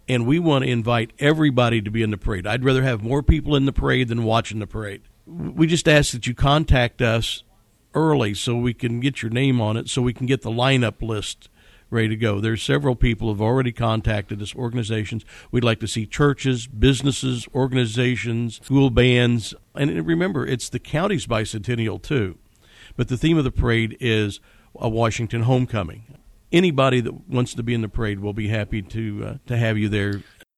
and we want to invite everybody to be in the parade. I'd rather have more people in the parade than watching the parade. We just ask that you contact us early so we can get your name on it, so we can get the lineup list ready to go. There's several people who have already contacted us, organizations. We'd like to see churches, businesses, organizations, school bands. And remember, it's the county's bicentennial too. But the theme of the parade is a Washington homecoming. Anybody that wants to be in the parade will be happy to have you there